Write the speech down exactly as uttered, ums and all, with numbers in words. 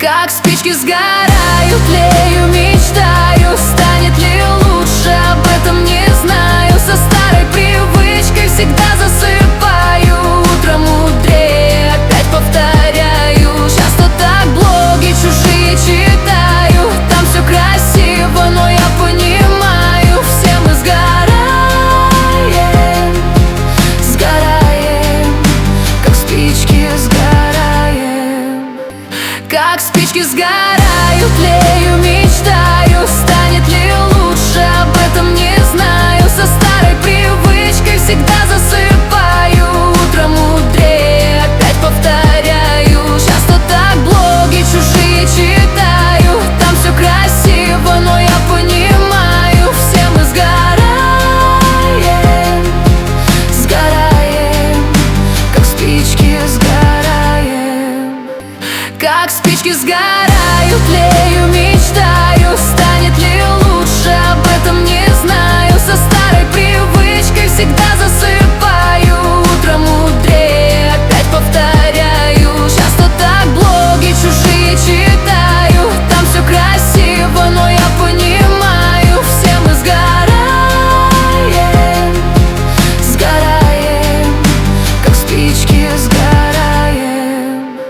Как спички сгораю, тлею, мечтаю. Станет ли лучше, об этом не знаю. Со старой привычкой всегда засыпаю. Утром мудрее, опять повторяю. Часто так блоги чужие читаю. Там все красиво, но я понимаю, все мы сгораем, сгораем, как спички сгораем. Как спички сгораю, тлею, мечтаю. Станет ли лучше, об этом не знаю. Со старой привычкой всегда засыпаю. Утром мудрее, опять повторяю. Часто так блоги чужие читаю. Там все красиво, но я понимаю, все мы сгораем, сгораем, как спички сгораем. Как спички сгораю, тлею, мечтаю. Станет ли лучше, об этом не знаю.